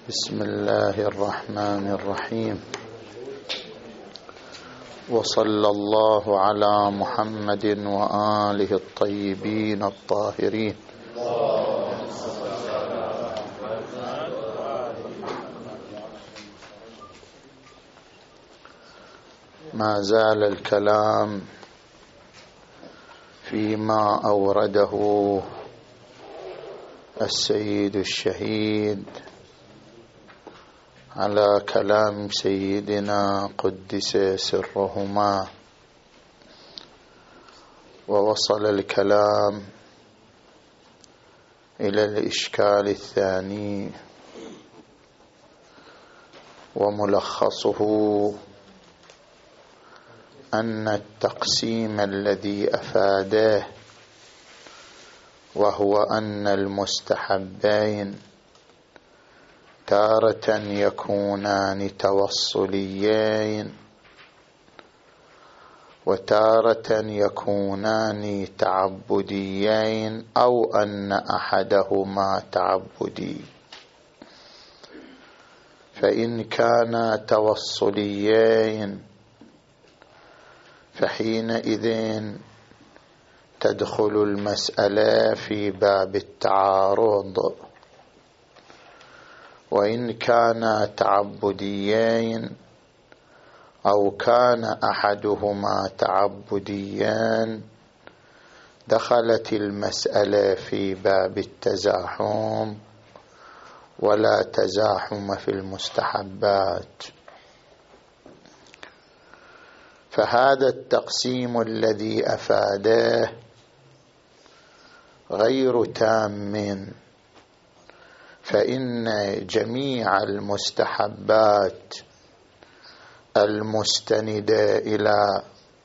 بسم الله الرحمن الرحيم، وصلى الله على محمد وآله الطيبين الطاهرين. ما زال الكلام فيما أورده السيد الشهيد على كلام سيدنا قدس سرهما، ووصل الكلام إلى الإشكال الثاني، وملخصه أن التقسيم الذي أفاده، وهو أن المستحبين تارة يكونان توصليين وتارة يكونان تعبديين، أو أن أحدهما تعبدي. فإن كانا توصليين فحينئذ تدخل المسألة في باب التعارض، وإن كانا تعبديين أو كان أحدهما تعبديا دخلت المسألة في باب التزاحم، ولا تزاحم في المستحبات. فهذا التقسيم الذي أفاده غير تام، فإن جميع المستحبات المستندة إلى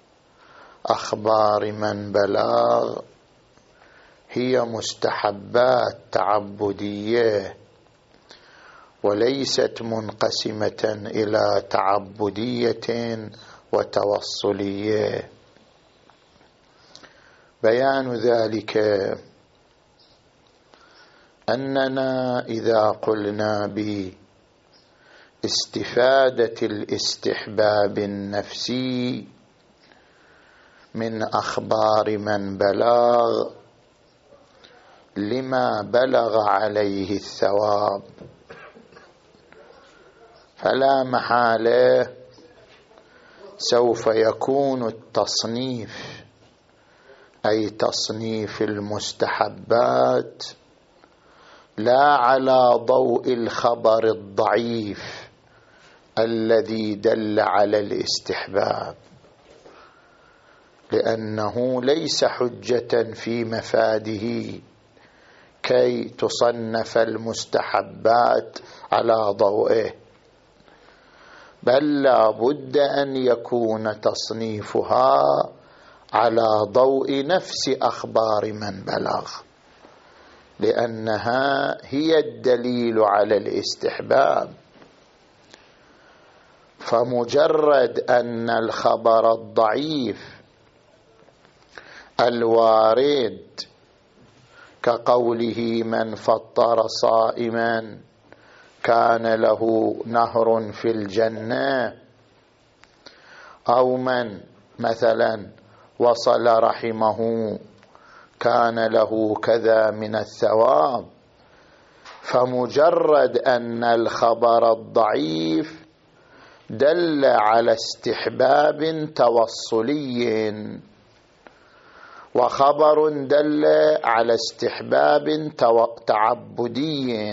أخبار من بلغ هي مستحبات تعبدية، وليست منقسمة إلى تعبدية وتوصلية. بيان ذلك أننا إذا قلنا باستفادة الاستحباب النفسي من أخبار من بلغ لما بلغ عليه الثواب، فلا محالة سوف يكون التصنيف، أي تصنيف المستحبات، لا على ضوء الخبر الضعيف الذي دل على الاستحباب، لأنه ليس حجة في مفاده كي تصنف المستحبات على ضوئه، بل لا بد أن يكون تصنيفها على ضوء نفس أخبار من بلغ، لأنها هي الدليل على الاستحباب. فمجرد أن الخبر الضعيف الوارد كقوله من فطر صائما كان له نهر في الجنة، أو من مثلا وصل رحمه كان له كذا من الثواب، فمجرد أن الخبر الضعيف دل على استحباب توصلي وخبر دل على استحباب تعبدي،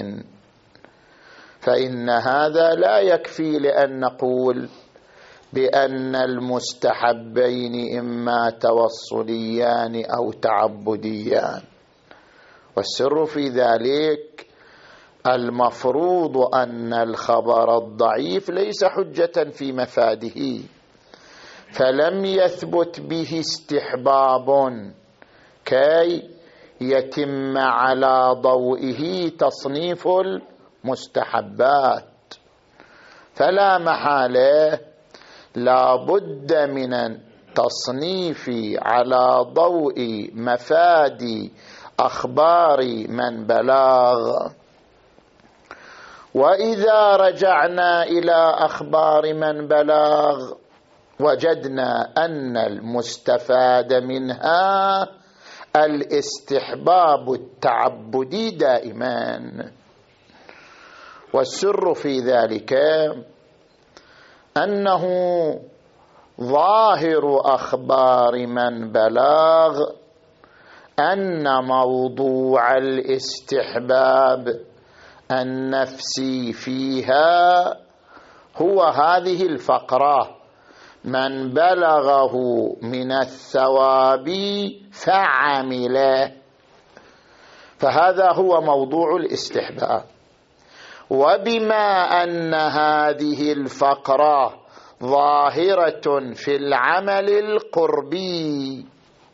فإن هذا لا يكفي لأن نقول بأن المستحبين إما توصليان أو تعبديان. والسر في ذلك المفروض أن الخبر الضعيف ليس حجة في مفاده، فلم يثبت به استحباب كي يتم على ضوئه تصنيف المستحبات، فلا محالة لا بد من التصنيف على ضوء مفاد أخبار من بلغ. وإذا رجعنا إلى أخبار من بلغ وجدنا أن المستفاد منها الاستحباب التعبدي دائما. والسر في ذلك أنه ظاهر أخبار من بلغ أن موضوع الاستحباب النفسي فيها هو هذه الفقرة: من بلغه من الثواب فعمله. فهذا هو موضوع الاستحباب. وبما أن هذه الفقرة ظاهرة في العمل القربي،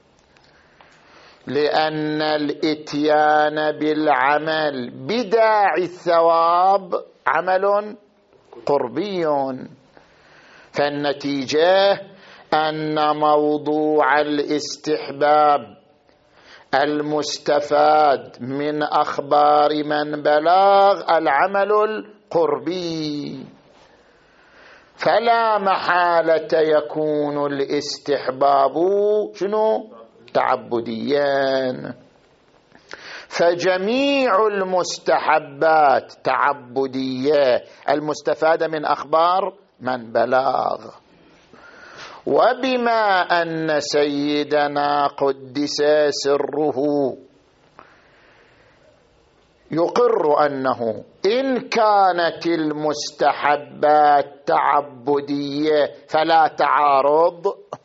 لأن الإتيان بالعمل بداعي الثواب عمل قربي، فالنتيجة أن موضوع الاستحباب المستفاد من أخبار من بلغ العمل القربي، فلا محالة يكون الاستحباب تعبديا. فجميع المستحبات تعبدية المستفادة من أخبار من بلغ. وبما أن سيدنا قدس سره يقر أنه إن كانت المستحبات تعبدية فلا تعارض،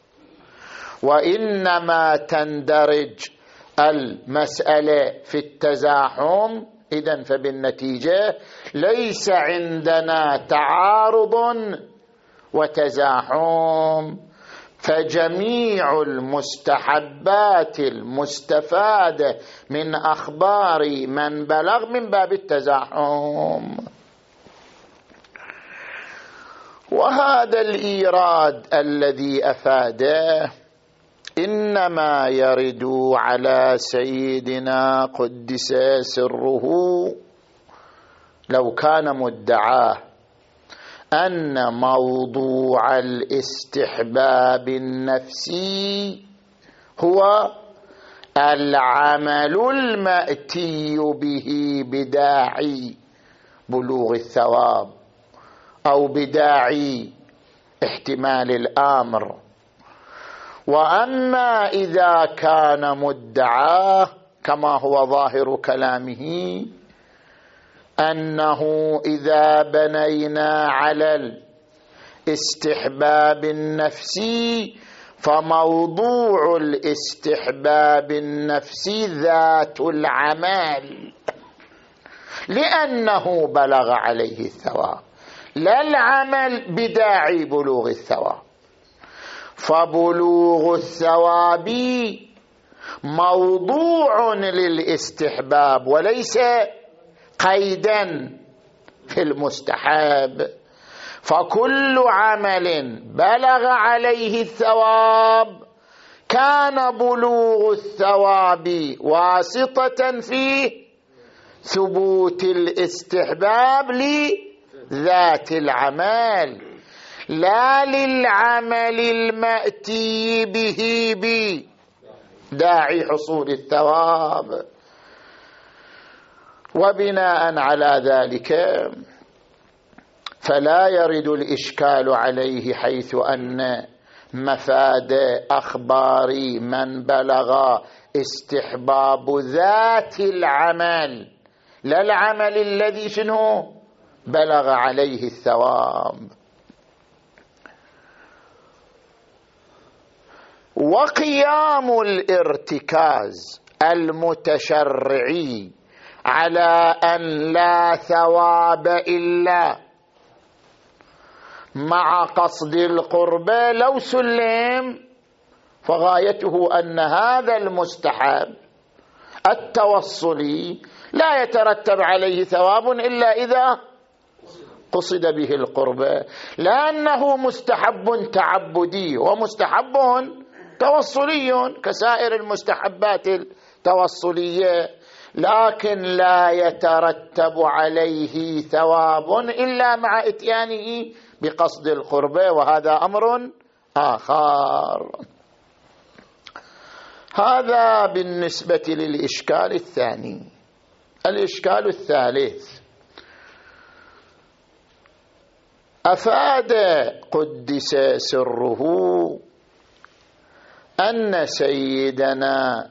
وإنما تندرج المسألة في التزاحم، إذن فبالنتيجة ليس عندنا تعارض وتزاحم، فجميع المستحبات المستفادة من أخبار من بلغ من باب التزاحم. وهذا الإيراد الذي أفاده إنما يرد على سيدنا قدس سره لو كان مدعاه أن موضوع الاستحباب النفسي هو العمل المأتي به بداعي بلوغ الثواب أو بداعي احتمال الأمر. وأما إذا كان مدعاه كما هو ظاهر كلامه أنه إذا بنينا على الاستحباب النفسي فموضوع الاستحباب النفسي ذات العمل، لأنه بلغ عليه الثواب، لا العمل بداعي بلوغ الثواب. فبلوغ الثواب موضوع للاستحباب وليس قيدا في المستحب. فكل عمل بلغ عليه الثواب كان بلوغ الثواب واسطة في ثبوت الاستحباب لذات العمل، لا للعمل المأتي به بداعي حصول الثواب. وبناء على ذلك فلا يرد الإشكال عليه، حيث أن مفاد أخبار من بلغ استحباب ذات العمل لا العمل الذي شنو بلغ عليه الثواب. وقيام الارتكاز المتشرعي على أن لا ثواب إلا مع قصد القربى لو سلم، فغايته أن هذا المستحب التوصلي لا يترتب عليه ثواب إلا إذا قصد به القربى، لأنه مستحب تعبدي ومستحب توصلي كسائر المستحبات التوصلية، لكن لا يترتب عليه ثواب إلا مع إتيانه بقصد القربة، وهذا أمر آخر. هذا بالنسبة للإشكال الثاني. الإشكال الثالث: أفاد قدس سره أن سيدنا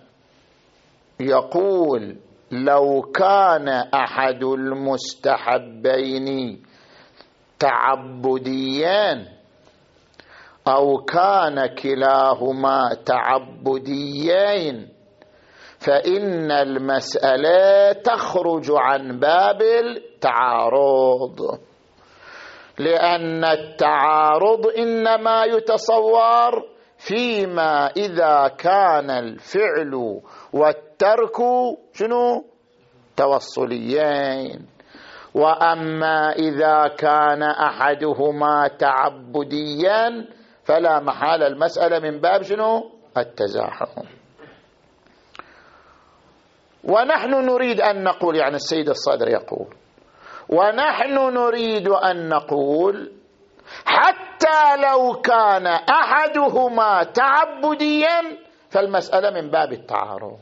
يقول لو كان أحد المستحبين تعبديا أو كان كلاهما تعبديين فإن المسألة تخرج عن باب التعارض، لأن التعارض إنما يتصور فيما إذا كان الفعل والترك توصليين، وأما إذا كان أحدهما تعبديا فلا محال المسألة من باب التزاحم. ونحن نريد أن نقول، يعني السيد الصدر يقول، ونحن نريد أن نقول حتى لو كان أحدهما تعبديا فالمسألة من باب التعارض،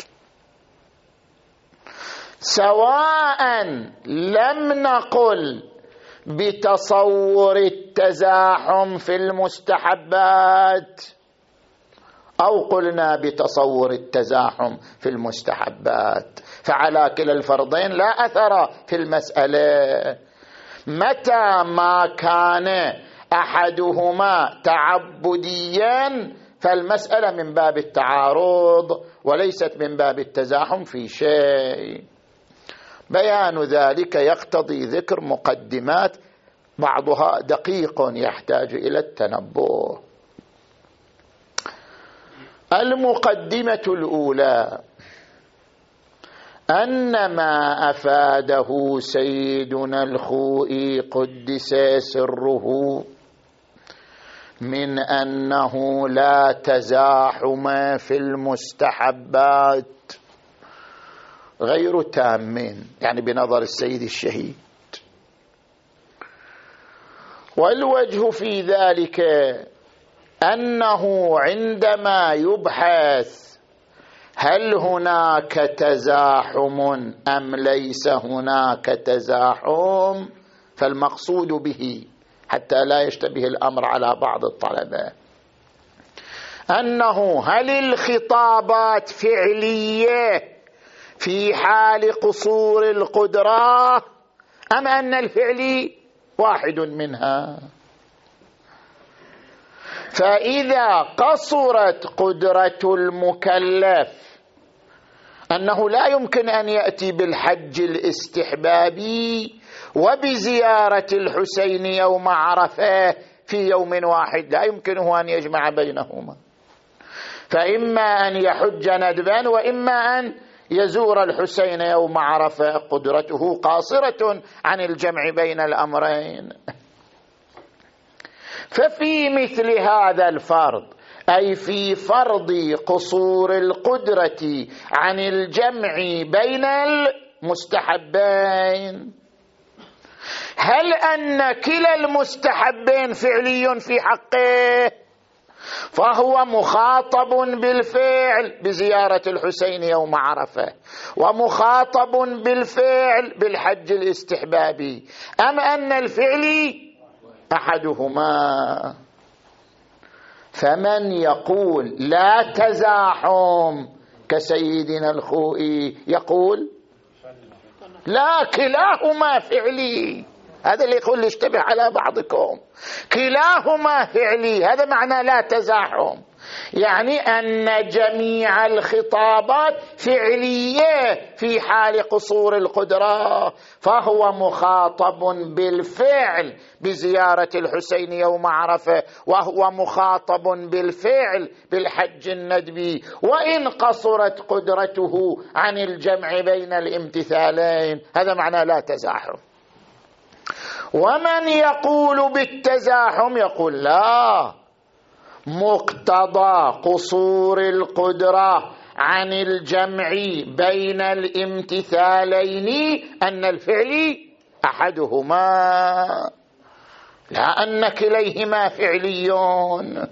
سواء لم نقل بتصور التزاحم في المستحبات أو قلنا بتصور التزاحم في المستحبات، فعلى كلا الفرضين لا أثر في المسألة. متى ما كان أحدهما تعبديا فالمسألة من باب التعارض وليست من باب التزاحم في شيء. بيان ذلك يقتضي ذكر مقدمات بعضها دقيق يحتاج إلى التنبه. المقدمة الأولى أن ما أفاده سيدنا الخوئي قدس سره من أنه لا تزاحم في المستحبات غير تام، يعني بنظر السيد الشهيد. والوجه في ذلك أنه عندما يبحث هل هناك تزاحم أم ليس هناك تزاحم، فالمقصود به حتى لا يشتبه الأمر على بعض الطلبة أنه هل الخطابات فعلية في حال قصور القدرة أم أن الفعل واحد منها. فإذا قصرت قدرة المكلف أنه لا يمكن أن يأتي بالحج الاستحبابي وبزيارة الحسين يوم عرفة في يوم واحد، لا يمكنه أن يجمع بينهما، فإما أن يحج ندبا وإما أن يزور الحسين يوم عرفة، قدرته قاصرة عن الجمع بين الأمرين. ففي مثل هذا الفرض، أي في فرض قصور القدرة عن الجمع بين المستحبين، هل أن كلا المستحبين فعلي في حقه فهو مخاطب بالفعل بزيارة الحسين يوم عرفة ومخاطب بالفعل بالحج الاستحبابي، أم أن الفعل أحدهما؟ فمن يقول لا تزاحم كسيدنا الخوئي يقول لا، كلاهما فعلي. هذا اللي يقول يشتبه على بعضكم، كلاهما فعلي، هذا معنى لا تزاحم، يعني أن جميع الخطابات فعلية في حال قصور القدرة، فهو مخاطب بالفعل بزيارة الحسين يوم عرفة، وهو مخاطب بالفعل بالحج الندبي، وإن قصرت قدرته عن الجمع بين الامتثالين، هذا معنى لا تزاحم. ومن يقول بالتزاحم يقول لا، مقتضى قصور القدرة عن الجمع بين الامتثالين أن الفعل أحدهما، لا أن كليهما فعليون.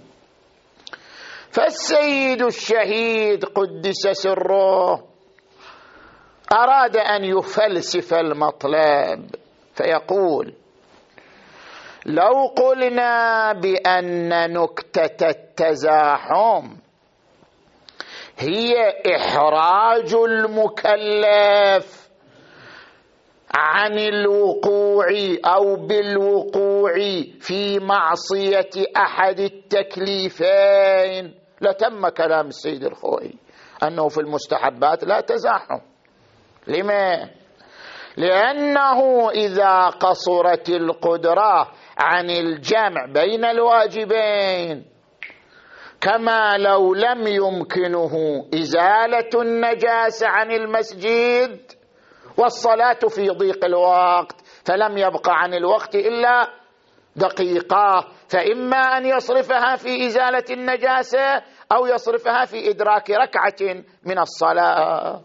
فالسيد الشهيد قدس سره أراد أن يفلسف المطلب فيقول: لو قلنا بأن نكتة التزاحم هي إحراج المكلف عن الوقوع أو بالوقوع في معصية أحد التكليفين لتم كلام السيد الخوئي أنه في المستحبات لا تزاحم. لما؟ لأنه إذا قصرت القدرة عن الجمع بين الواجبين، كما لو لم يمكنه إزالة النجاسة عن المسجد والصلاة في ضيق الوقت، فلم يبق عن الوقت إلا دقيقة، فإما أن يصرفها في إزالة النجاسة أو يصرفها في إدراك ركعة من الصلاة.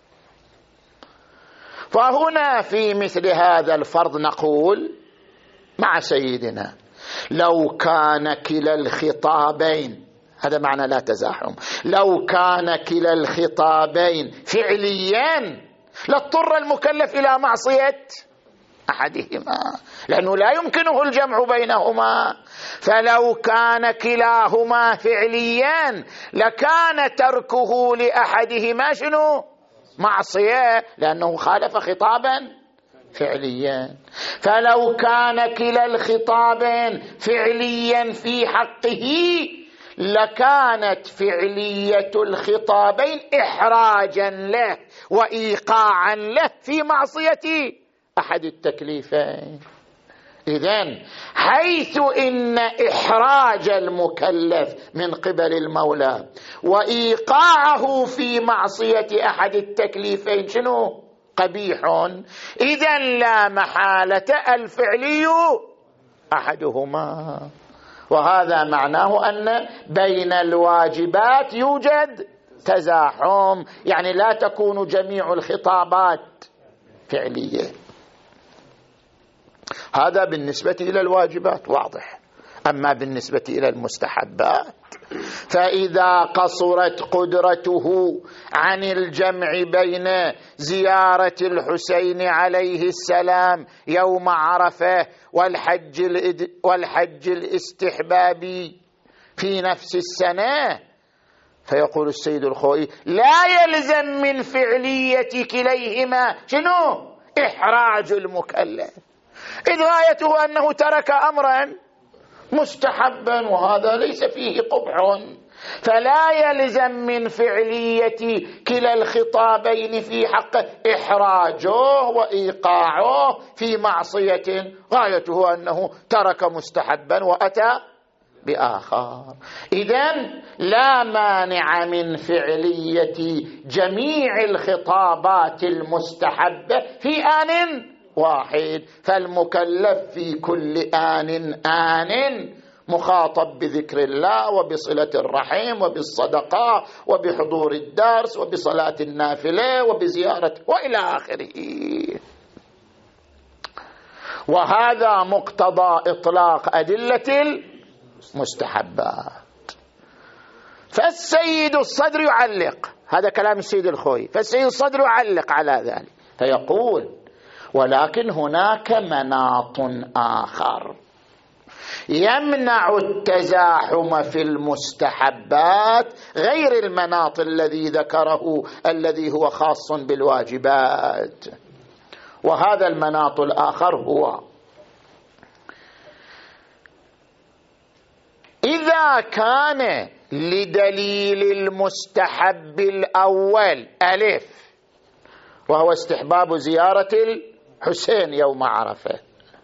فهنا في مثل هذا الفرض نقول مع سيدنا: لو كان كلا الخطابين، هذا معنى لا تزاحم، لو كان كلا الخطابين فعليا لاضطر المكلف إلى معصية أحدهما، لأنه لا يمكنه الجمع بينهما. فلو كان كلاهما فعليا لكان تركه لأحدهما شنو؟ معصية، لأنه خالف خطابا فعليا. فلو كان كلا الخطابين فعليا في حقه لكانت فعلية الخطابين إحراجا له وإيقاعا له في معصية أحد التكليفين. إذن حيث إن إحراج المكلف من قبل المولى وإيقاعه في معصية أحد التكليفين شنو؟ قبيح، إذن لا محالة الفعلي أحدهما. وهذا معناه أن بين الواجبات يوجد تزاحم، يعني لا تكون جميع الخطابات فعلية. هذا بالنسبة إلى الواجبات واضح. أما بالنسبة إلى المستحبات فإذا قصرت قدرته عن الجمع بين زيارة الحسين عليه السلام يوم عرفة والحج الاستحبابي في نفس السنة، فيقول السيد الخوئي: لا يلزم من فعلية كليهما شنو؟ إحراج المكلف، إذ غايته أنه ترك أمرا مستحبا وهذا ليس فيه قبح، فلا يلزم من فعلية كلا الخطابين في حقه إحراجه وإيقاعه في معصية غايته أنه ترك مستحبا وأتى بآخر. إذن لا مانع من فعلية جميع الخطابات المستحبة في آن واحد، فالمكلف في كل آن مخاطب بذكر الله وبصلة الرحم وبالصدقة وبحضور الدرس وبصلاة النافلة وبزيارة وإلى آخره. وهذا مقتضى إطلاق أدلة المستحبات. فالسيد الصدر يعلق، هذا كلام السيد الخوئي، فالسيد الصدر يعلق على ذلك فيقول: ولكن هناك مناط آخر يمنع التزاحم في المستحبات غير المناط الذي ذكره الذي هو خاص بالواجبات. وهذا المناط الآخر هو: إذا كان لدليل المستحب الأول ألف وهو استحباب زيارة الحسين يوم عرفة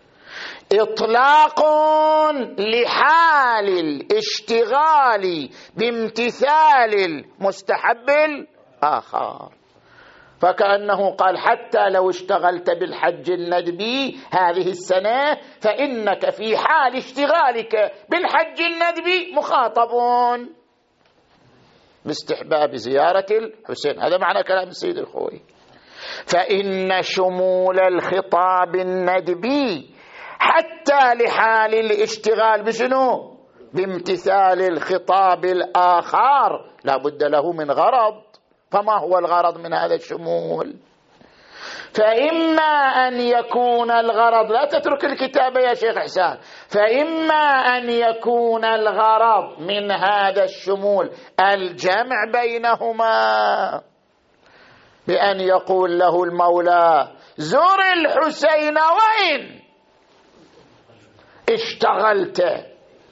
إطلاق لحال الاشتغال بامتثال المستحب الآخر، فكأنه قال: حتى لو اشتغلت بالحج الندبي هذه السنة فإنك في حال اشتغالك بالحج الندبي مخاطبون. باستحباب زيارة الحسين. هذا معنى كلام السيد الخوئي. فإن شمول الخطاب الندبي حتى لحال الاشتغال بشنو؟ بامتثال الخطاب الآخر لا بد له من غرض. فما هو الغرض من هذا الشمول؟ فإما أن يكون الغرض، لا تترك الكتاب يا شيخ حسان، فإما أن يكون الغرض من هذا الشمول الجمع بينهما، بأن يقول له المولى زر الحسين وإن اشتغلت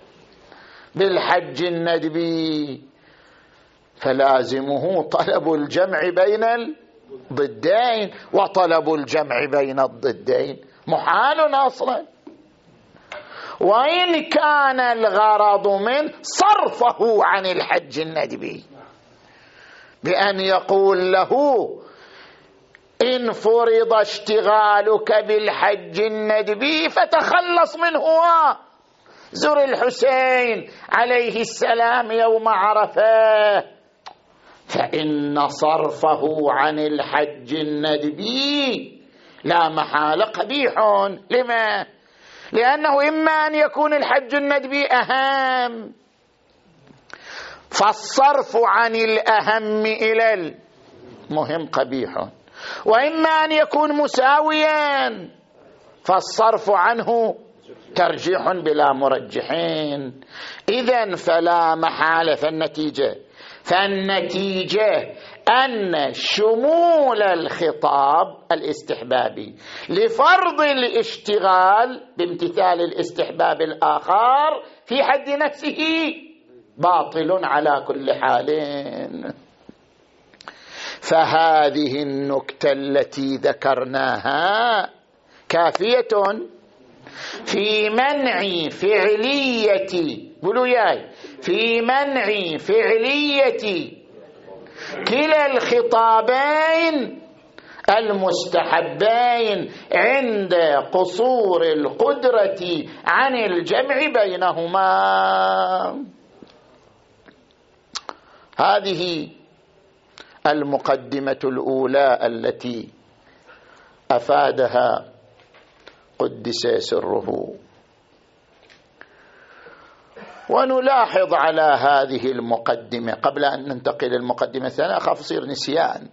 بالحج الندبي، فلازمه طلب الجمع بين الضدين، وطلب الجمع بين الضدين محال أصلا. وإن كان الغرض من صرفه عن الحج الندبي بأن يقول له إن فرض اشتغالك بالحج الندبي فتخلص منه، زر الحسين عليه السلام يوم عرفة، فإن صرفه عن الحج الندبي لا محالة قبيح. لما؟ لأنه إما أن يكون الحج الندبي أهم فالصرف عن الأهم إلى المهم قبيح، وإما أن يكون مساويا فالصرف عنه ترجيح بلا مرجحين. إذن فلا محالة، فالنتيجة أن شمول الخطاب الاستحبابي لفرض الاشتغال بامتثال الاستحباب الآخر في حد نفسه باطل على كل حال. فهذه النكتة التي ذكرناها كافية في منع فعلية، قولوا ياي، في منع فعلية كلا الخطابين المستحبين عند قصور القدرة عن الجمع بينهما. هذه المقدمة الأولى التي أفادها قدس سره. ونلاحظ على هذه المقدمة قبل أن ننتقل للمقدمة الثانية، أخاف يصير نسيان.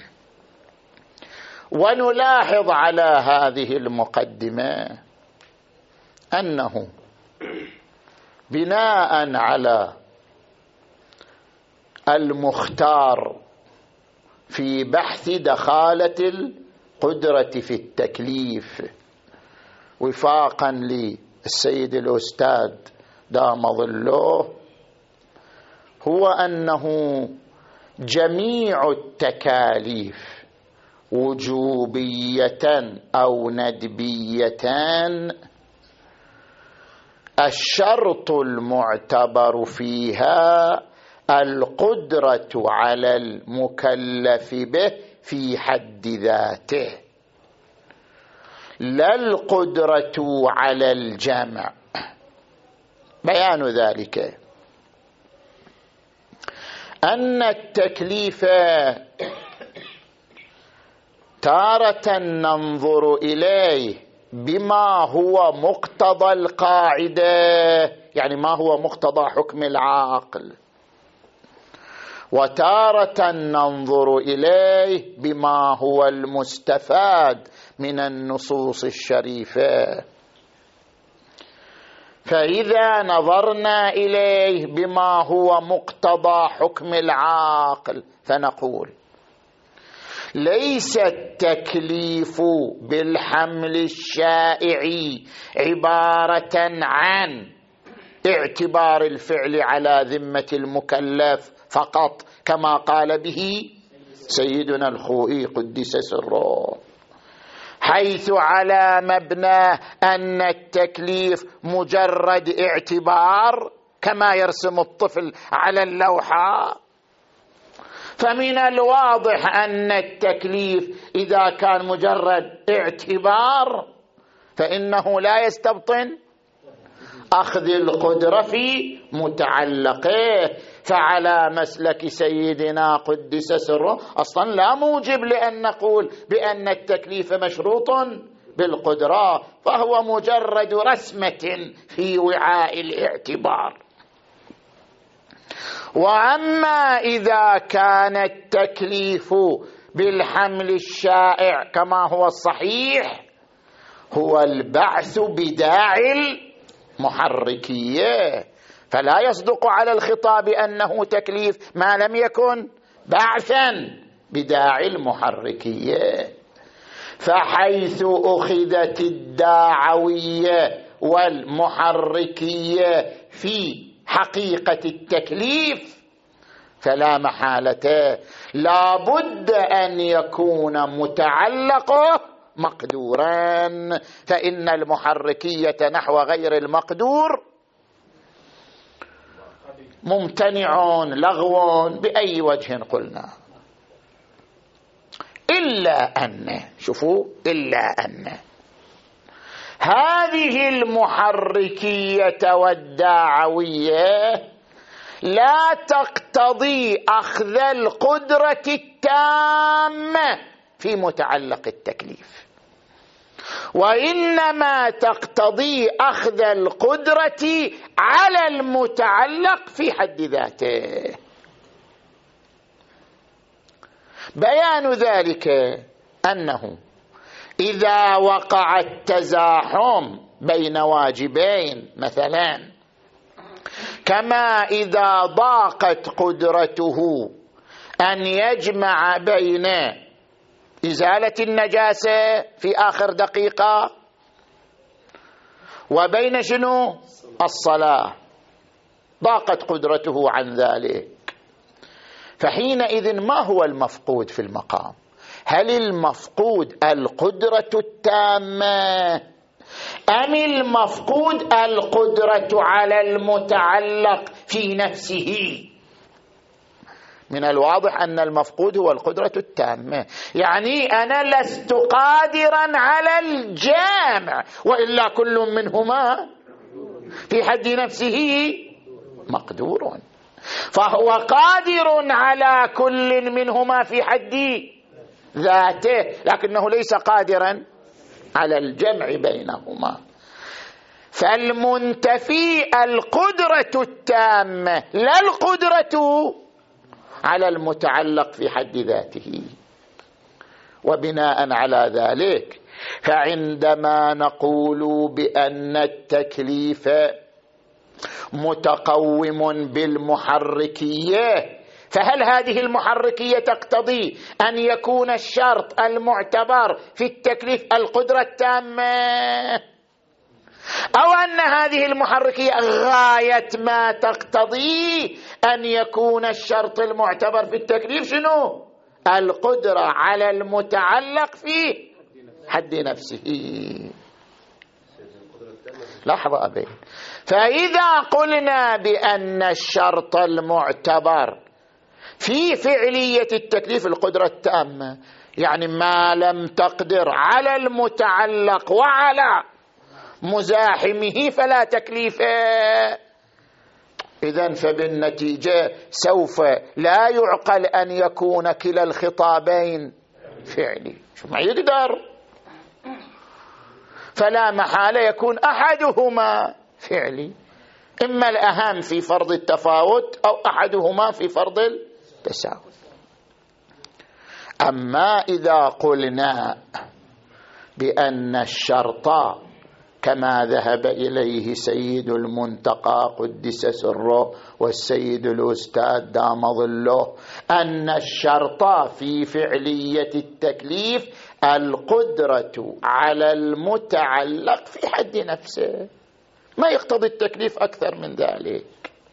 ونلاحظ على هذه المقدمة أنه بناء على المختار في بحث دخالة القدرة في التكليف وفاقا للسيد الأستاذ دام ظله، هو أنه جميع التكاليف وجوبية أو ندبية الشرط المعتبر فيها القدرة على المكلف به في حد ذاته، لا القدرة على الجمع. بيان ذلك أن التكليف تارة ننظر إليه بما هو مقتضى القاعدة، يعني ما هو مقتضى حكم العقل، وتارة ننظر إليه بما هو المستفاد من النصوص الشريفة. فإذا نظرنا إليه بما هو مقتضى حكم العقل فنقول ليس التكليف بالحمل الشائع عبارة عن اعتبار الفعل على ذمة المكلف فقط كما قال به سيدنا الخوئي قدس سره، حيث على مبنى أن التكليف مجرد اعتبار كما يرسم الطفل على اللوحة. فمن الواضح أن التكليف إذا كان مجرد اعتبار فإنه لا يستبطن أخذ القدرة في متعلقه. فعلى مسلك سيدنا قدس سره أصلا لا موجب لأن نقول بأن التكليف مشروط بالقدرة، فهو مجرد رسمة في وعاء الاعتبار. وأما إذا كان التكليف بالحمل الشائع كما هو الصحيح، هو البعث بداعي المحركية، فلا يصدق على الخطاب أنه تكليف ما لم يكن بعثا بداعي المحركية. فحيث أخذت الداعوية والمحركية في حقيقة التكليف فلا محالة لا بد أن يكون متعلقه مقدورا، فإن المحركية نحو غير المقدور ممتنع لغو بأي وجه قلنا، إلا أن شوفوا إلا أن هذه المحركية والداعوية لا تقتضي أخذ القدرة التامة في متعلق التكليف، وإنما تقتضي أخذ القدرة على المتعلق في حد ذاته. بيان ذلك أنه إذا وقع التزاحم بين واجبين مثلا، كما إذا ضاقت قدرته أن يجمع بين إزالة النجاسة في آخر دقيقة وبين شنو؟ الصلاة، ضاقت قدرته عن ذلك، فحينئذ ما هو المفقود في المقام؟ هل المفقود القدرة التامة أم المفقود القدرة على المتعلق في نفسه؟ من الواضح أن المفقود هو القدرة التامة، يعني أنا لست قادرا على الجامع، وإلا كل منهما في حد نفسه مقدور، فهو قادر على كل منهما في حد ذاته، لكنه ليس قادرا على الجمع بينهما. فالمنتفي القدرة التامة لا القدرة على المتعلق في حد ذاته. وبناء على ذلك فعندما نقول بأن التكليف متقوم بالمحركية، فهل هذه المحركية تقتضي أن يكون الشرط المعتبر في التكليف القدرة التامة، أو أن هذه المحركية غاية ما تقتضي أن يكون الشرط المعتبر في التكليف شنو؟ القدرة على المتعلق في حد نفسه. لحظة أبي، فإذا قلنا بأن الشرط المعتبر في فعلية التكليف القدرة التامة، يعني ما لم تقدر على المتعلق وعلى مزاحمه فلا تكليف. إذن فبالنتيجة سوف لا يعقل أن يكون كلا الخطابين فعلي، شو ما يقدر، فلا محالة يكون أحدهما فعلي، إما الأهم في فرض التفاوت أو أحدهما في فرض التساوي. أما إذا قلنا بأن الشرط كما ذهب إليه سيد المنتقى قدس سره والسيد الأستاذ دام ظله، أن الشرط في فعلية التكليف القدرة على المتعلق في حد نفسه، ما يقتضي التكليف أكثر من ذلك.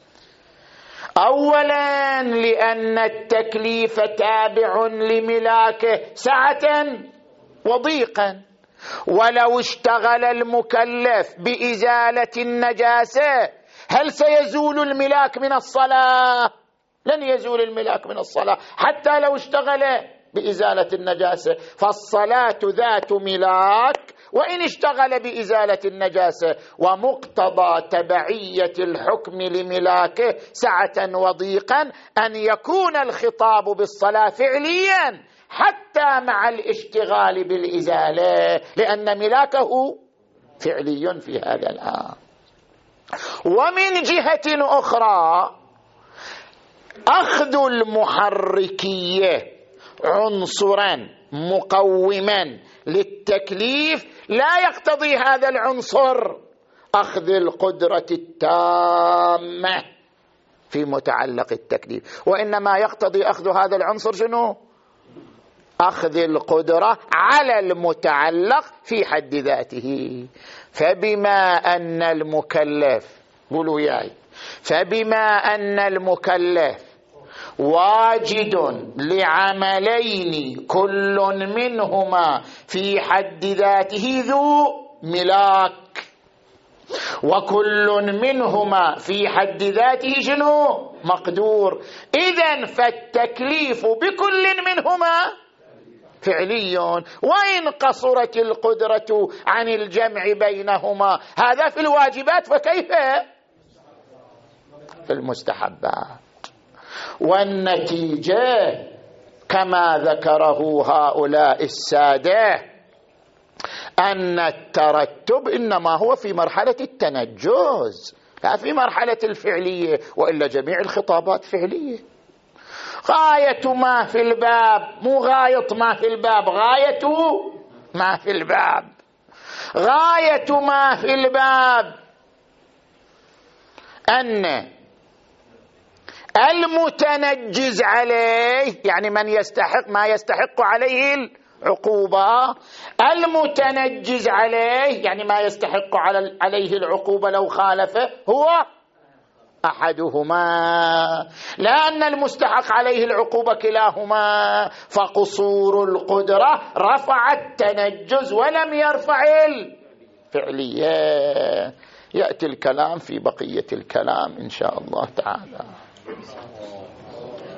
أولا لأن التكليف تابع لملاكه سعة وضيقا، ولو اشتغل المكلف بإزالة النجاسة هل سيزول الملاك من الصلاة؟ لن يزول الملاك من الصلاة حتى لو اشتغل بإزالة النجاسة، فالصلاة ذات ملاك وإن اشتغل بإزالة النجاسة. ومقتضى تبعية الحكم لملاكه سعة وضيقا أن يكون الخطاب بالصلاة فعليا حتى مع الاشتغال بالإزالة، لأن ملاكه فعلي في هذا الآن. ومن جهة أخرى أخذ المحركية عنصرا مقوما للتكليف لا يقتضي هذا العنصر أخذ القدرة التامة في متعلق التكليف، وإنما يقتضي أخذ هذا العنصر شنو؟ أخذ القدرة على المتعلق في حد ذاته. فبما أن المكلف، قولوا ياي، فبما أن المكلف واجد لعملين كل منهما في حد ذاته ذو ملاك، وكل منهما في حد ذاته شنو؟ مقدور. إذن فالتكليف بكل منهما فعلي، وإن قصرت القدرة عن الجمع بينهما هذا في الواجبات، فكيف في المستحبات؟ والنتيجة كما ذكره هؤلاء السادة أن الترتب إنما هو في مرحلة التنجز لا في مرحلة الفعلية، وإلا جميع الخطابات فعلية. غاية ما في الباب، مو غاية ما في الباب، غاية ما في الباب. غاية ما في الباب أن المتنجز عليه، يعني من يستحق ما يستحق عليه العقوبة، المتنجز عليه يعني ما يستحق عليه العقوبة لو خالفه هو أحدهما، لأن المستحق عليه العقوبة كلاهما، فقصور القدرة رفع التنجز ولم يرفع الفعلية. يأتي الكلام في بقية الكلام إن شاء الله تعالى.